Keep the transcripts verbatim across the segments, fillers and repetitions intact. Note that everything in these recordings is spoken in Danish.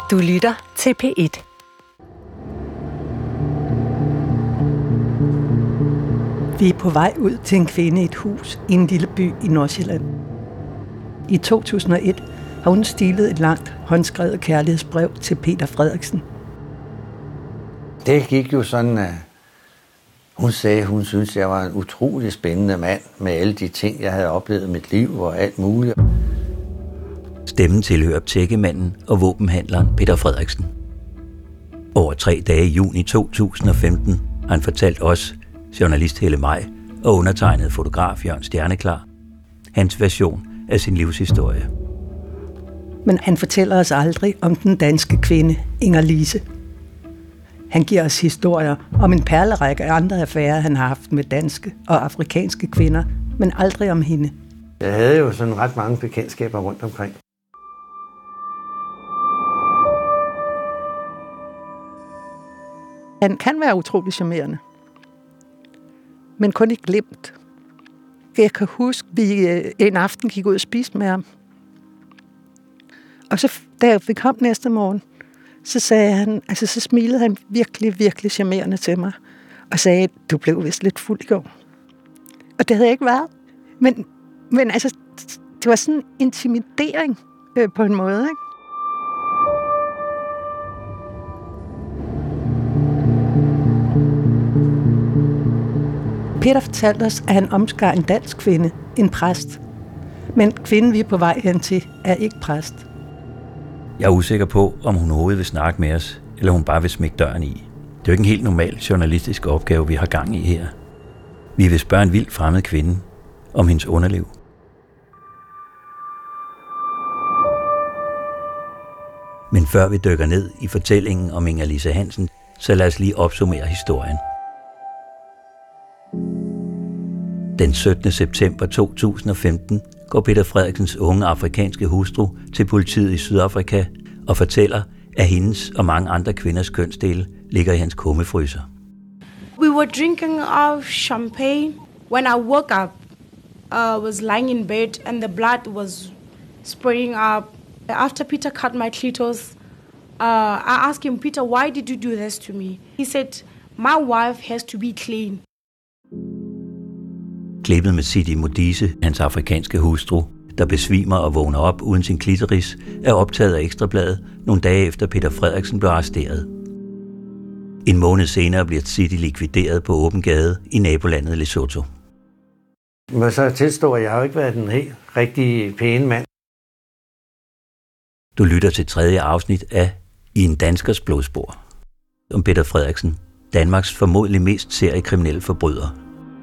Du lytter til P et. Vi er på vej ud til en kvinde i et hus i en lille by i Nordsjælland. I to tusind og et har hun stilet et langt håndskrevet kærlighedsbrev til Peter Frederiksen. Det gik jo sådan, at hun sagde, at hun syntes, at jeg var en utrolig spændende mand med alle de ting, jeg havde oplevet i mit liv og alt muligt. Stemmen tilhører tækkemanden og våbenhandleren Peter Frederiksen. Over tre dage i juni to tusind og femten har han fortalt os, journalist Helle Maj og undertegnet fotograf Jørgen Stjerneklar, hans version af sin livshistorie. Men han fortæller os aldrig om den danske kvinde Inger Lise. Han giver os historier om en perlerække af andre affærer, han har haft med danske og afrikanske kvinder, men aldrig om hende. Jeg havde jo sådan ret mange bekendtskaber rundt omkring. Han kan være utrolig charmerende, men kun ikke glemt. Jeg kan huske, at vi en aften gik ud og spiste med ham. Og så, da vi kom næste morgen, så sagde han, altså så smilede han virkelig, virkelig charmerende til mig, og sagde, du blev vist lidt fuld i går. Og det havde jeg ikke været. Men, men altså, det var sådan en intimidering øh, på en måde, ikke? Peter fortalte os, at han omskar en dansk kvinde, en præst. Men kvinden, vi er på vej hen til, er ikke præst. Jeg er usikker på, om hun overhovedet vil snakke med os, eller hun bare vil smække døren i. Det er jo ikke en helt normal journalistisk opgave, vi har gang i her. Vi vil spørge en vild fremmed kvinde om hendes underliv. Men før vi dykker ned i fortællingen om Inger Lise Hansen, så lad os lige opsummere historien. Den syttende september to tusind og femten går Peter Frederiksens unge afrikanske hustru til politiet i Sydafrika og fortæller, at hendes og mange andre kvinders kønsdele ligger i hans kummefryser. We were drinking our champagne. When I woke up, I uh, was lying in bed and the blood was spraying up. After Peter cut my clitoris, uh, I asked him, Peter, why did you do this to me? He said, my wife has to be clean. Klippet med Sidi Modise, hans afrikanske hustru, der besvimer og vågner op uden sin klitoris, er optaget af Ekstrabladet nogle dage efter Peter Frederiksen blev arresteret. En måned senere bliver Sidi likvideret på åben gade i nabolandet Lesotho. Jeg må så tilstå, at jeg har jo ikke været den helt rigtig pæne mand. Du lytter til tredje afsnit af I en danskers blodspor om Peter Frederiksen, Danmarks formodentlig mest seriekriminelle forbryder.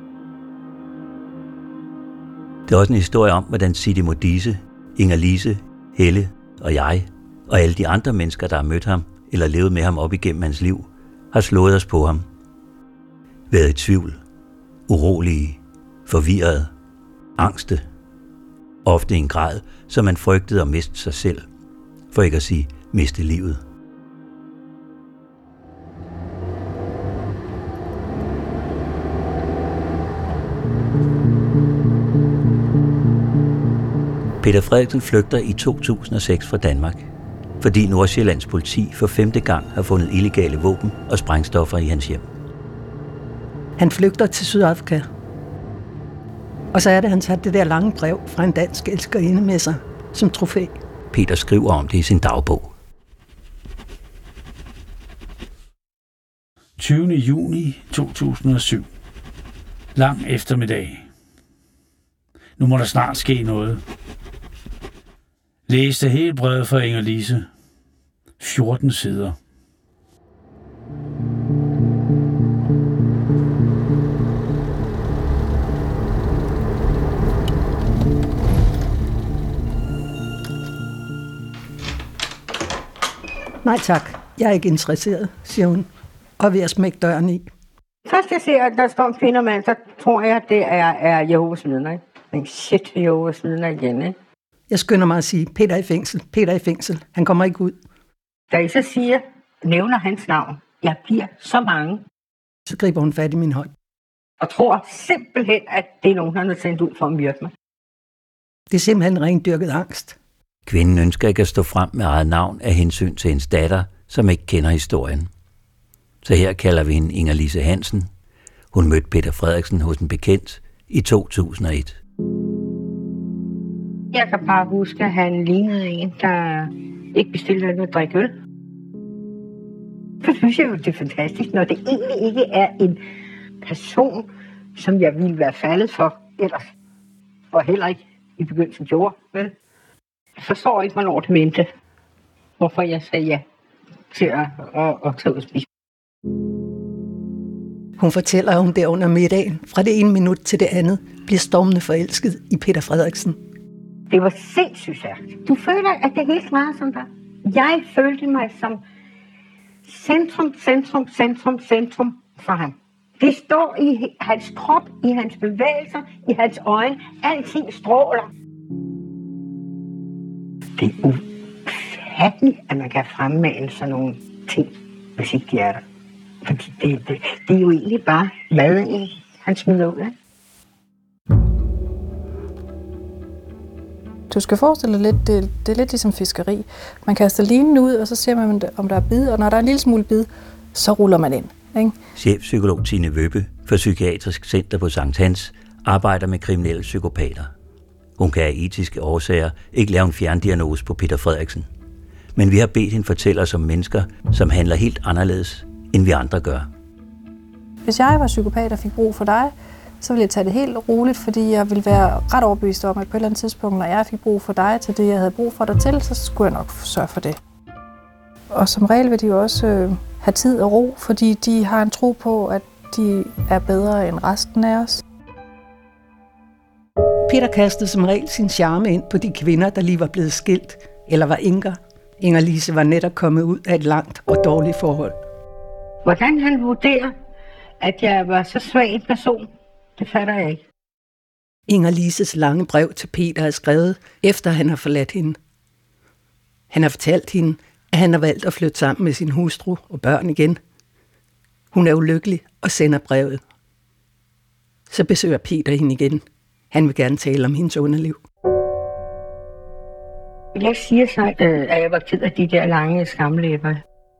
Det er også en historie om, hvordan Sidi Modise, Inger Lise, Helle og jeg og alle de andre mennesker, der har mødt ham eller levet med ham op igennem hans liv, har slået os på ham. Været i tvivl, urolige, forvirrede, angste. Ofte i en grad, så man frygtede at miste sig selv, for ikke at sige miste livet. Peter Frederiksen flygter i to tusind og seks fra Danmark, fordi Nordsjællands politi for femte gang har fundet illegale våben og sprængstoffer i hans hjem. Han flygter til Sydafrika. Og så er det, han tager det der lange brev fra en dansk elskerinde med sig som trofæ. Peter skriver om det i sin dagbog. tyvende juni to tusind og syv. Lang eftermiddag. Nu må der snart ske noget. Læste helt brevet fra Inger Lise. fjorten sider. Nej tak, jeg er ikke interesseret, siger hun, og ved at smække døren i. Først jeg ser, at der står en kvindermand, så tror jeg, at det er, er Jehovas vidner, ikke? Men shit, Jehovas vidner igen, ikke? Jeg skynder mig at sige, Peter er i fængsel, Peter er i fængsel, han kommer ikke ud. Da I så siger, nævner hans navn, jeg bliver så bange. Så griber hun fat i min hånd. Og tror simpelthen, at det er nogen, han har sendt ud for at myrde mig. Det er simpelthen rendyrket angst. Kvinden ønsker ikke at stå frem med eget navn af hensyn til hendes datter, som ikke kender historien. Så her kalder vi hende Inger-Lise Hansen. Hun mødte Peter Frederiksen hos en bekendt i to tusind og et. Jeg kan bare huske, at han lignede en, der ikke bestilte noget at drikke øl. Så synes jeg jo, det er fantastisk, når det egentlig ikke er en person, som jeg ville være faldet for ellers. Og heller ikke i begyndelsen gjorde, vel? Jeg forstår ikke, hvornår det mente, hvorfor jeg sagde ja til at, at, at tage ud og spise. Hun fortæller, at hun der under middagen, fra det ene minut til det andet, bliver stormende forelsket i Peter Frederiksen. Det var sindssygt stærkt. Du føler, at det hele var sådan der. Jeg følte mig som centrum, centrum, centrum, centrum for ham. Det står i hans krop, i hans bevægelser, i hans øjne. Alting stråler. Det er ufatteligt, at man kan fremmane sådan nogle ting, hvis ikke de er der. Fordi det, det, det er jo egentlig bare maden, han smider ud af. Du skal forestille dig lidt, det, det er lidt ligesom fiskeri. Man kaster linen ud, og så ser man, om der er bid, og når der er en lille smule bid, så ruller man ind. Ikke? Chefpsykolog Tine Wøbbe for Psykiatrisk Center på Sankt Hans arbejder med kriminelle psykopater. Hun kan af etiske årsager ikke lave en fjerndiagnose på Peter Frederiksen. Men vi har bedt hende fortælle os om mennesker, som handler helt anderledes, end vi andre gør. Hvis jeg var psykopat og fik brug for dig, så ville jeg tage det helt roligt, fordi jeg ville være ret overbevist om, at på et eller andet tidspunkt, når jeg fik brug for dig til det, jeg havde brug for dig til, så skulle jeg nok sørge for det. Og som regel vil de jo også øh, have tid og ro, fordi de har en tro på, at de er bedre end resten af os. Peter kastede som regel sin charme ind på de kvinder, der lige var blevet skilt, eller var enker. Inger-Lise var netop kommet ud af et langt og dårligt forhold. Hvordan han vurderer, at jeg var så svag en person, det fatter jeg ikke. Inger-Lises lange brev til Peter er skrevet, efter han har forladt hende. Han har fortalt hende, at han har valgt at flytte sammen med sin hustru og børn igen. Hun er ulykkelig og sender brevet. Så besøger Peter hende igen. Han vil gerne tale om hendes underliv. Jeg siger så, at jeg var ked af de der lange skamlæber.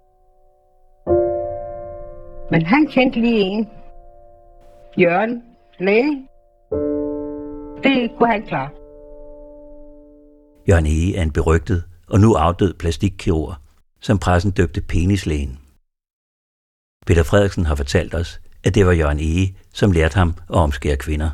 Men han kendte lige en. Jørgen, læge. Det kunne han klare. Jørgen Ege er en berygtet og nu afdød plastikkirurg, som pressen døbte penislægen. Peter Frederiksen har fortalt os, at det var Jørgen Ege, som lærte ham at omskære kvinder.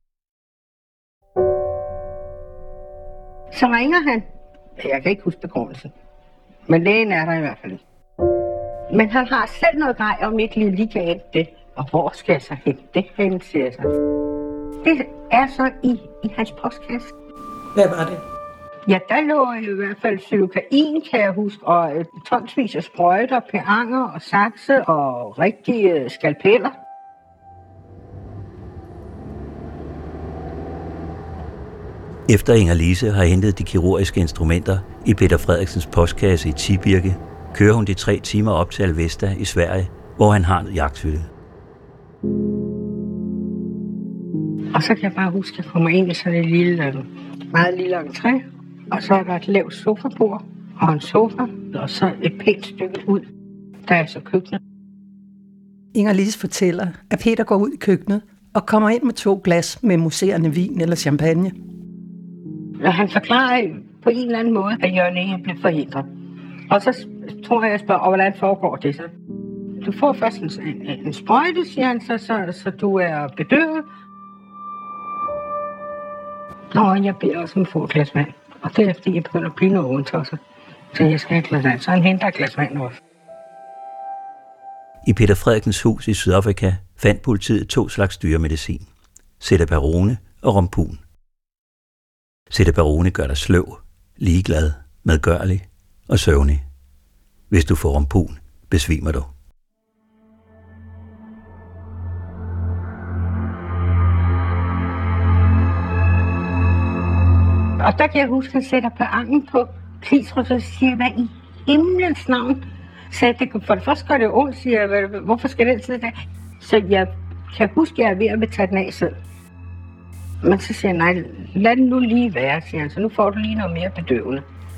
Så ringer han. Jeg kan ikke huske begrundelsen. Men lægen er der i hvert fald ikke. Men han har selv noget grej om ikke lige lige kan hente det. Og hvor skal jeg så hente det hen, siger jeg så. Det er så i, i hans postkasse. Hvad var det? Ja, der lå i hvert fald psylokain, kan jeg huske, og øh, tonsvis af sprøjter, peanger og sakse og rigtige øh, skalpeller. Efter Inger-Lise har hentet de kirurgiske instrumenter i Peter Frederiksens postkasse i Tibirke, kører hun de tre timer op til Alvesta i Sverige, hvor han har en jagthytte. Og så kan jeg bare huske, at jeg kommer ind i sådan et lille, meget lille entré, og så er der et lavt sofabord og en sofa, og så et pænt stykke ud, der er så køkkenet. Inger-Lise fortæller, at Peter går ud i køkkenet og kommer ind med to glas med muserende vin eller champagne. Og han forklarer på en eller anden måde, at Jørgen Ege blev forhindret. Og så tror jeg, jeg spørger, hvordan foregår det så? Du får først en, en, en sprøjte, siger han, så, så, så du er bedøvet. Nå, jeg beder også om at få et glas vand. Og det er fordi, jeg begynder at blive noget undtosset. Så jeg skal have et glas vand. Så han henter et glas vand også. I Peter Frederiksens hus i Sydafrika fandt politiet to slags dyremedicin. Ceteparone og Rompun. Ceteparone gør dig sløv, ligeglad, medgørlig og søvnig. Hvis du får Rompun, besvimer du. Og der kan jeg huske, at han sætter på angen på klitros og siger, hvad i himlens navn? Så det, for det første gør det ondt, siger jeg, hvorfor skal den sidde der? Så jeg kan huske, at jeg er ved at tage den af selv. Men så siger jeg, nej, lad den nu lige være, siger han, så nu får du lige noget mere bedøvende.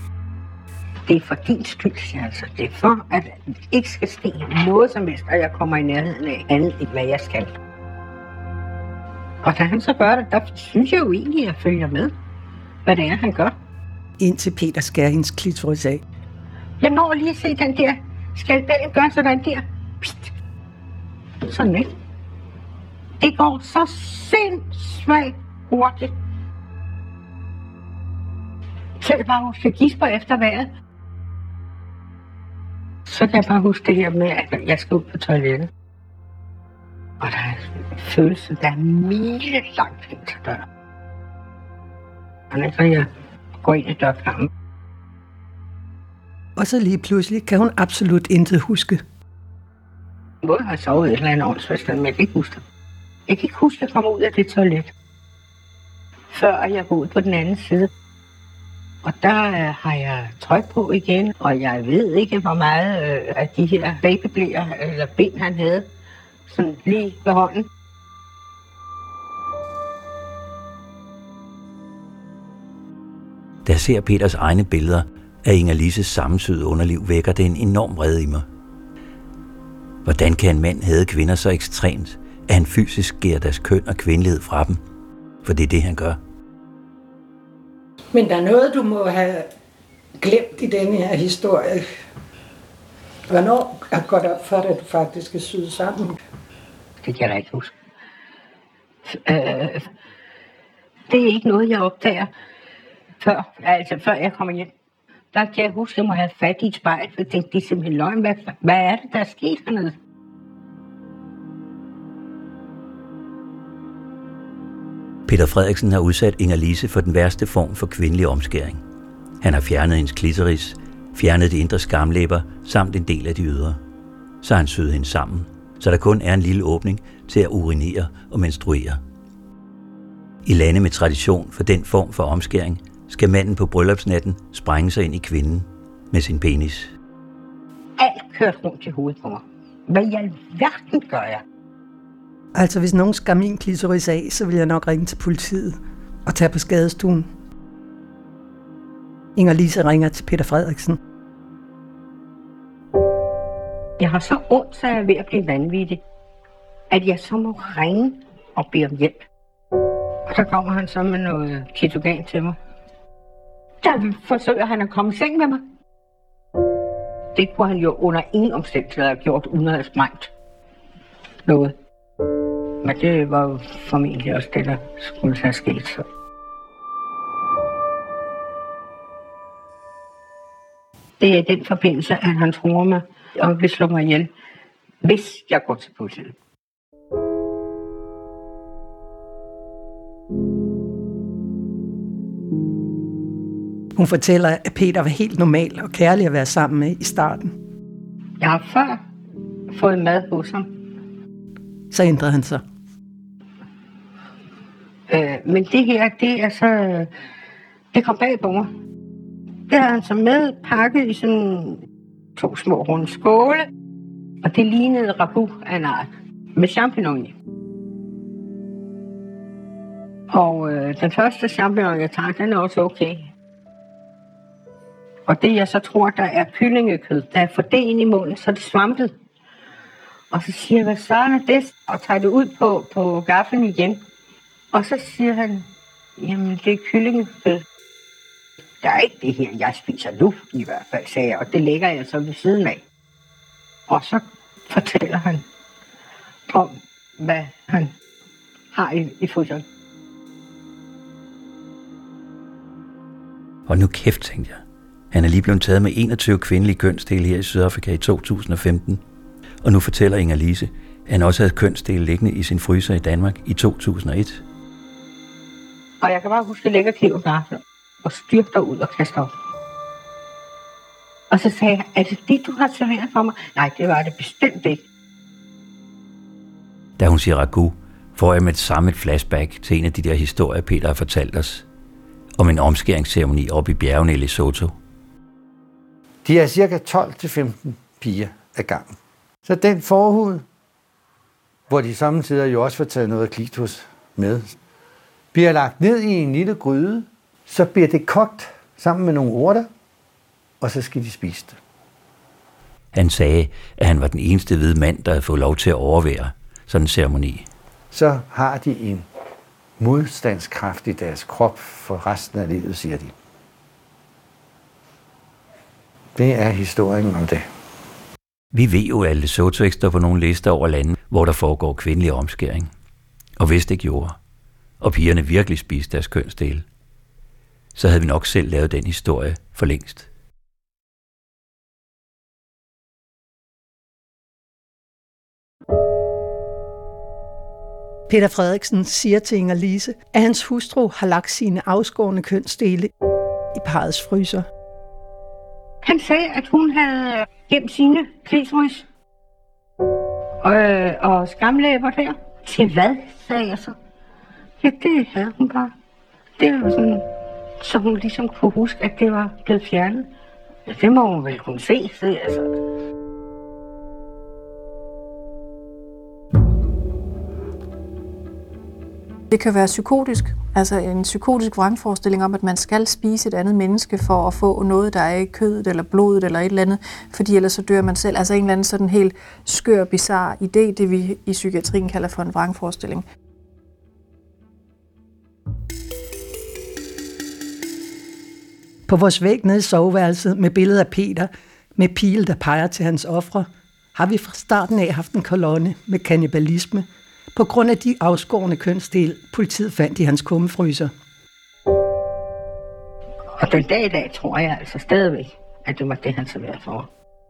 Det er for din skyld, siger altså. Det er for, at det ikke skal ske noget som helst, og jeg kommer i nærheden af andet, end hvad jeg skal. Og da han så gør det, der synes jeg jo egentlig, at jeg følger med, hvad det er, han gør. Indtil Peter skærer hendes klitoris af. Jeg når lige at se den der skalpellen gøre sådan der. Pst. Sådan ikke. Det går så sindssygt hurtigt. Så jeg bare huske, at gisper efter vejret. Så kan jeg bare huske det her med, at jeg skal ud på toilettet. Og der er en følelse, der er mile langt hen til døren. Og så jeg går ind i dørkarmen. Og så lige pludselig kan hun absolut intet huske. Både har jeg sovet et eller andet åndsforstand, men jeg kan ikke huske det. Jeg kan ikke huske, at jeg kommer ud af det toilet, før jeg går ud på den anden side. Og der øh, har jeg tryk på igen, og jeg ved ikke, hvor meget øh, af de her babyblæer eller ben, han havde, sådan lige ved hånden. Da jeg ser Peters egne billeder af Inger-Lises sammensyede underliv, vækker det en enorm vrede i mig. Hvordan kan en mand hade kvinder så ekstremt, at han fysisk skærer deres køn og kvindelighed fra dem? For det er det, han gør. Men der er noget, du må have glemt i denne her historie. Hvornår går det op for dig, at du faktisk er syet sammen? Det kan jeg da ikke huske. Øh, det er ikke noget, jeg opdager, før, altså før jeg kommer hjem. Der kan jeg huske, at jeg må have fat i et spejl, for jeg tænkte, det er simpelthen løgn. Hvad, hvad er det, der er sket hernede? Peter Frederiksen har udsat Inger-Lise for den værste form for kvindelig omskæring. Han har fjernet hendes klitoris, fjernet de indre skamlæber samt en del af de ydre. Så har han syet hende sammen, så der kun er en lille åbning til at urinere og menstruere. I lande med tradition for den form for omskæring, skal manden på bryllupsnatten sprænge sig ind i kvinden med sin penis. Alt kørt rundt i hovedet på mig. Hvad i alverden gør jeg? Altså, hvis nogen skar min klitoris af, så vil jeg nok ringe til politiet og tage på skadestuen. Inger-Lise ringer til Peter Frederiksen. Jeg har så ondt, så jeg er ved at blive vanvittig, at jeg så må ringe og bede om hjælp. Og så kommer han så med noget ketogan til mig. Der forsøger han at komme i seng med mig. Det kunne han jo under ingen omstændigheder have gjort, uden at have sprængt noget. Men det var jo formentlig også det, der skulle have sket. Så. Det er den forbindelse, at han tror mig og vil slå mig ihjel, hvis jeg går til politiet. Hun fortæller, at Peter var helt normal og kærlig at være sammen med i starten. Jeg har før fået mad hos ham. Så ændrede han sig. Øh, men det her, det er så... Det kom bag på mig. Det havde han så med pakket i sådan to små runde skåle. Og det lignede ragout af en art med champignon i. Og øh, den første champignon, jeg tager, den er også okay. Og det, jeg så tror, der er kyllingekød, der er for det ind i munden, så er det svampet. Og så siger jeg, hvad så er det? Og tager det ud på, på gaffelen igen. Og så siger han, jamen det er kyllingekød. Der er ikke det her, jeg spiser nu, i hvert fald, sagde jeg. Og det lægger jeg så ved siden af. Og så fortæller han om, hvad han har i, i fryseren. Og nu kæft, tænkte jeg. Han er lige blevet taget med enogtyve kvindelige kønsdele her i Sydafrika i to tusind og femten. Og nu fortæller Inger-Lise, at han også havde kønsdele liggende i sin fryser i Danmark i to tusind og et. Og jeg kan bare huske, at jeg lægger kniv og gaffel og styrter ud og kaster op. Og så sagde jeg, er det det, du har serveret for mig? Nej, det var det bestemt ikke. Da hun siger ragout, får jeg med det samme et flashback til en af de der historier, Peter har fortalt os. Om en omskæringsceremoni oppe i bjergene i Lesotho. De er cirka tolv til femten piger ad gangen. Så den forhud, hvor de samtidig jo også får taget noget klitos med, bliver lagt ned i en lille gryde, så bliver det kogt sammen med nogle urter, og så skal de spise det. Han sagde, at han var den eneste hvide mand, der havde fået lov til at overvære sådan en ceremoni. Så har de en modstandskraft i deres krop for resten af livet, siger de. Det er historien om det. Vi ved jo, at Lesotho ikke står på nogle lister over lande, hvor der foregår kvindelig omskæring. Og hvis det gjorde, og pigerne virkelig spiste deres kønsdele, så havde vi nok selv lavet den historie for længst. Peter Frederiksen siger til Inger-Lise, at hans hustru har lagt sine afskårne kønsdele i parrets fryser. Han sagde, at hun havde gemt sine klitoris og, og skamlæber der. Til hvad, sagde jeg så? Ja, det havde hun bare. Det var sådan, så hun ligesom kunne huske, at det var blevet fjernet. Ja, det må hun vel kunne se, sagde jeg så. Det kan være psykotisk, altså en psykotisk vrangforestilling om, at man skal spise et andet menneske for at få noget, der er i kødet eller blodet eller et eller andet, fordi ellers så dør man selv. Altså en eller anden sådan helt skør, bizarre idé, det vi i psykiatrien kalder for en vrangforestilling. På vores væg nede i soveværelset med billeder af Peter med pile, der peger til hans ofre, har vi fra starten af haft en kolonne med kannibalisme, på grund af de afskårne kønsdele, politiet fandt i hans kummefryser. Og den dag i dag tror jeg altså stadigvæk, at det var det, han serverede for.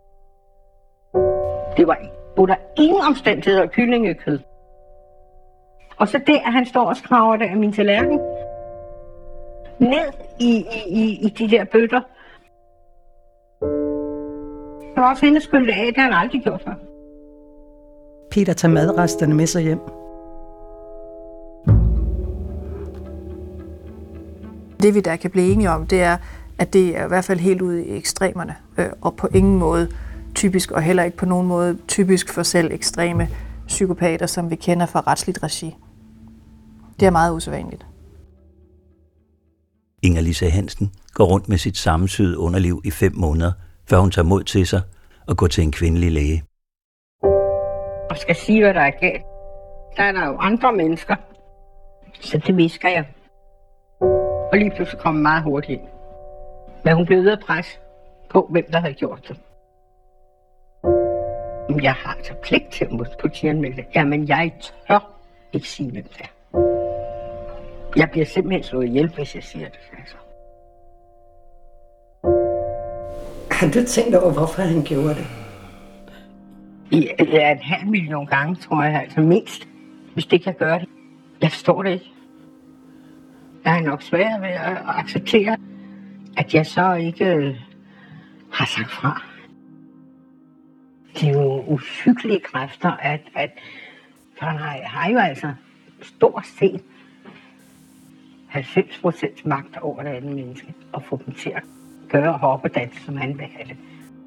Det var under ingen omstændigheder kyllingekød. Og så det, at han står og skraver det af min tallerken ned i, i, i, i de der bøtter. Det var også hende at skylde af, det har han aldrig gjort før. Peter tager madresterne med sig hjem. Det vi der kan blive enige om, det er, at det er i hvert fald helt ude i ekstremerne, øh, og på ingen måde typisk, og heller ikke på nogen måde typisk for selv ekstreme psykopater, som vi kender fra retsligt regi. Det er meget usædvanligt. Inger-Lise Hansen går rundt med sit sammensyede underliv i fem måneder, før hun tager mod til sig og går til en kvindelig læge. Og skal sige, hvad der er galt. Der er der jo andre mennesker. Så det visker jeg. Og lige pludselig kom meget hurtigt ind. Men hun blev ved at presse på, hvem der havde gjort det. Jeg har altså pligt til at politianmelde det. Jamen, jeg tør ikke sige, hvem det er. Jeg bliver simpelthen slået ihjel, hvis jeg siger det. Altså. Har du tænkt over, hvorfor han gjorde det? I, ja, en halv million gange, tror jeg, altså mindst, hvis det kan gøre det. Jeg forstår det ikke. Jeg er nok svært ved at acceptere, at jeg så ikke øh, har sagt fra. Det er jo uhyggelige kræfter, at, at han har, har jo altså stort set halvfems procent magt over det andet menneske, og få dem til at gøre og hoppe og danse, som han vil have det.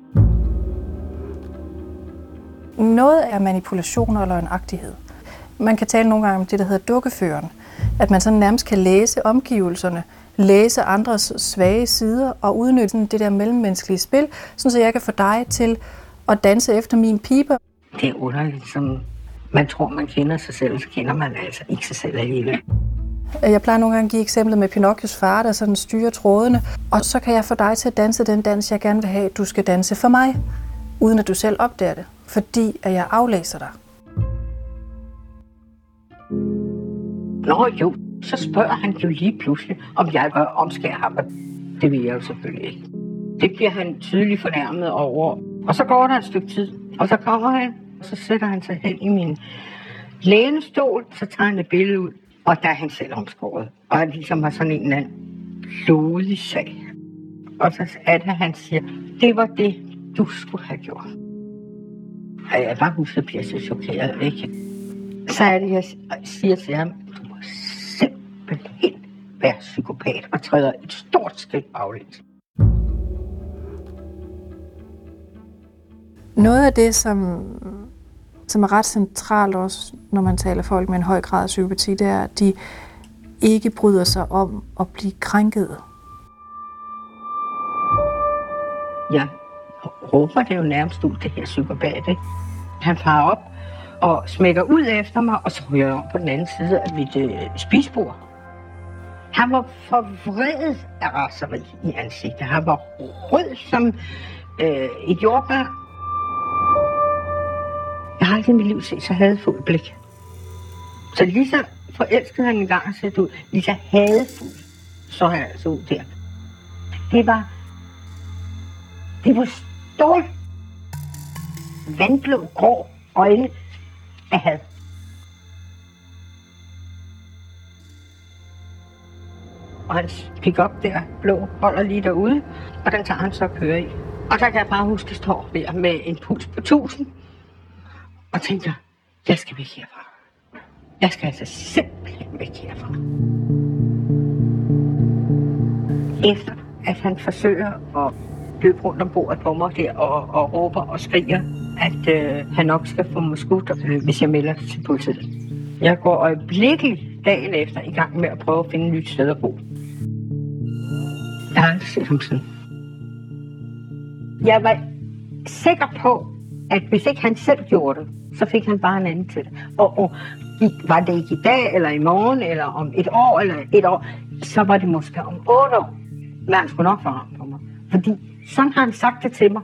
Noget er manipulation eller en agtighed. Man kan tale nogle gange om det, der hedder dukkeføren. At man sådan nærmest kan læse omgivelserne, læse andres svage sider og udnytte det der mellemmenneskelige spil, så jeg kan få dig til at danse efter min piber. Det er underligt, som man tror, man kender sig selv, så kender man altså ikke sig selv alligevel. Jeg plejer nogle gange at give eksemplet med Pinocchios far, der sådan styrer trådene, og så kan jeg få dig til at danse den dans, jeg gerne vil have, du skal danse for mig, uden at du selv opdager det, fordi at jeg aflæser dig. Nå jo, så spørger han jo lige pludselig, om jeg vil omskære ham. Det vil jeg jo selvfølgelig ikke. Det bliver han tydeligt fornærmet over. Og så går der et stykke tid, og så kommer han, og så sætter han sig hen i min lænestol, så tager han et billede ud, og der er han selv omskåret. Og han ligesom har sådan en eller anden blodig sag. Og så er det, han siger, det var det, du skulle have gjort. Og jeg bare husker, at bliver så chokeret, ikke? Så er det, jeg siger til ham, du må simpelthen være psykopat og træder et stort skridt baglæns. Noget af det, som, som er ret centralt også, når man taler folk med en høj grad af psykopati, det er, at de ikke bryder sig om at blive krænket. jeg råber det jo nærmest ud, det her psykopat, ikke? Han farer op og smækker ud efter mig, og så ryger jeg om på den anden side af mit øh, spisbord. Han var forvredet af raseri i ansigtet. Han var rød som øh, et jordbær. Jeg har aldrig i mit liv set så hadefuldt blik. Så lige så forelskede han en gang at sætte ud, lige så hadefuldt, så har jeg altså ud der. Det var, det var stort, vandblå, grå øjne af had. Og hans pick-up der, blå, holder lige derude, og den tager han så og kører i. Og der kan jeg bare huske, at jeg står der med en puls på tusind, og tænker, jeg skal væk herfra. Jeg skal altså simpelthen væk herfra. Efter at han forsøger at løbe rundt om bordet på mig der og, og råber og skriger, at øh, han nok skal få mig skudt, øh, hvis jeg melder til politiet. Jeg går øjeblikkeligt dagen efter i gang med at prøve at finde et nyt sted at bo. Jeg har aldrig set ham sådan. Jeg var sikker på, at hvis ikke han selv gjorde det, så fik han bare en anden til det. Og, og var det ikke i dag, eller i morgen, eller om et år, eller et år, så var det måske om otte år. Men han skulle nok få ham på mig. Fordi sådan har han sagt det til mig.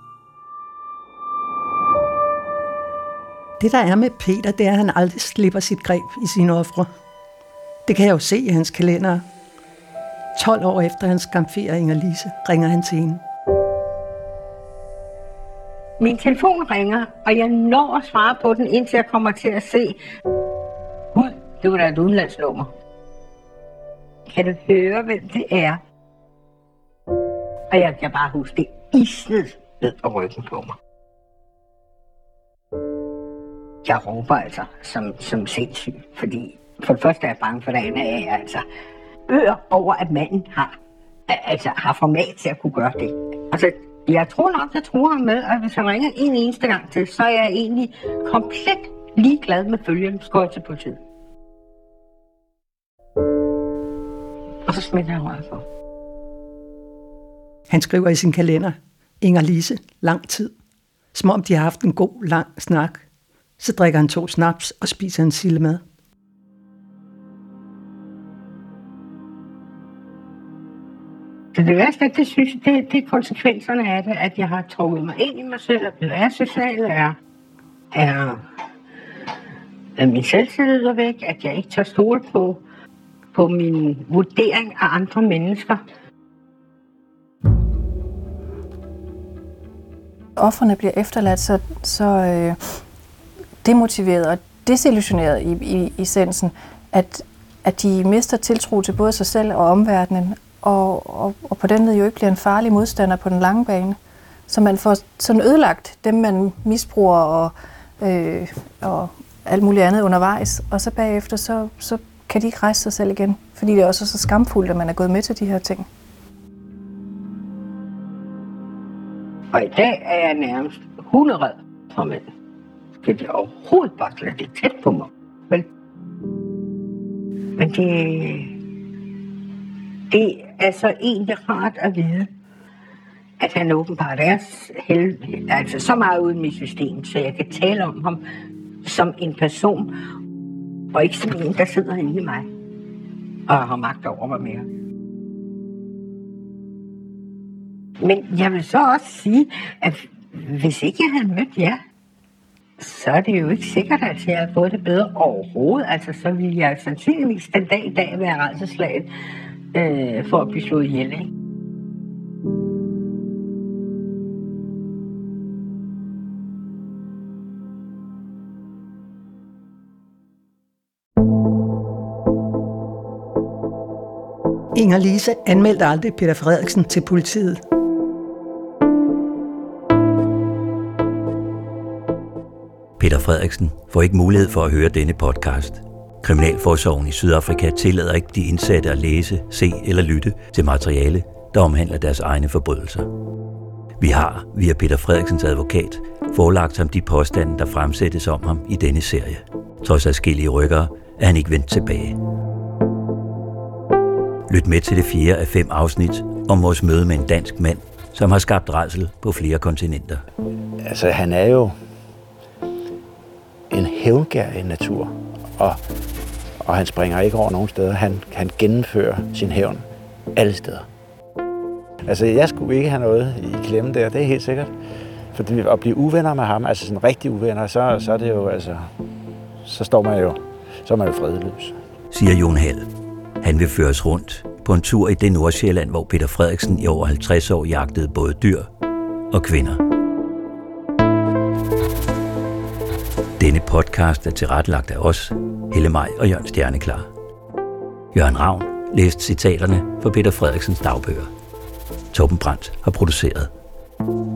Det, der er med Peter, det er, at han aldrig slipper sit greb i sine ofre. Det kan jeg jo se i hans kalender. tolv år efter han skamferer Inger-Lise, ringer han til hende. Min telefon ringer, og jeg når at svare på den, indtil jeg kommer til at se, gud, det var da et udenlandsnummer. Kan du høre, hvem det er? Og jeg kan bare huske, det isnede ned på ryggen på mig. Jeg råber altså som, som sindssyg, fordi for det første er jeg bange for, at jeg er altså ør over, at manden har, altså, har format til at kunne gøre det. Altså, jeg tror nok, jeg tror ham med, at hvis han ringer en eneste gang til, så er jeg egentlig komplet ligeglad med følgen, skal jeg til politiet. Og så smitter jeg røret for. Han skriver i sin kalender, Inger-Lise, lang tid. Som om de har haft en god, lang snak. Så drikker han to snaps og spiser en sillemad. Så det værste, det synes jeg, det, det er konsekvenserne af det, at jeg har trukket mig ind i mig selv, og blevet asocial, er, er, er min selvtillid er væk, at jeg ikke tør stole på, på min vurdering af andre mennesker. Offerne bliver efterladt så, så øh, demotiveret og desillusioneret i, i, i essensen, at, at de mister tiltro til både sig selv og omverdenen, og, og, og på den måde jo ikke bliver en farlig modstander på den lange bane. Så man får sådan ødelagt dem, man misbruger og, øh, og alt muligt andet undervejs, og så bagefter, så, så kan de ikke rejse sig selv igen, fordi det er også så skamfuldt, at man er gået med til de her ting. Og i dag er jeg nærmest hunderedd for mænd. Skal de overhovedet bare lade det tæt på mig. Men, men det, det er så egentlig rart at vide, at han åbenbart er heldig, altså så meget ude i mit system, så jeg kan tale om ham som en person, og ikke som en, der sidder inde i mig og har magt over mig mere. Men jeg vil så også sige, at hvis ikke jeg havde mødt jer, så er det jo ikke sikkert, at jeg har fået det bedre overhovedet. Altså, så ville jeg sandsynligvis den dag i dag være rædselslaget øh, for at blive slået ihjel, ikke? Inger-Lise anmeldte aldrig Peter Frederiksen til politiet. Peter Frederiksen får ikke mulighed for at høre denne podcast. Kriminalforsorgen i Sydafrika tillader ikke de indsatte at læse, se eller lytte til materiale, der omhandler deres egne forbrydelser. Vi har, via Peter Frederiksens advokat, forelagt ham de påstande, der fremsættes om ham i denne serie. Trods adskillige rykkere er han ikke vendt tilbage. Lyt med til det fjerde af fem afsnit om vores møde med en dansk mand, som har skabt rædsel på flere kontinenter. Altså, han er jo en hævngærig natur, og, og han springer ikke over nogen steder. Han, han gennemfører sin hævn alle steder. Altså, jeg skulle ikke have noget i klemme der, det er helt sikkert. For at blive uvenner med ham, altså sådan rigtig uvenner, så, så er det jo, altså, så står man jo, så er man jo fredløs. Siger Jon Hald. Han vil føres rundt på en tur i det Nordsjælland, hvor Peter Frederiksen i over halvtreds år jagtede både dyr og kvinder. Denne podcast er tilrettelagt af os, Helle Maj og Jørgen Stjerneklar. Jørgen Ravn læste citaterne fra Peter Frederiksens dagbøger. Torben Brandt har produceret.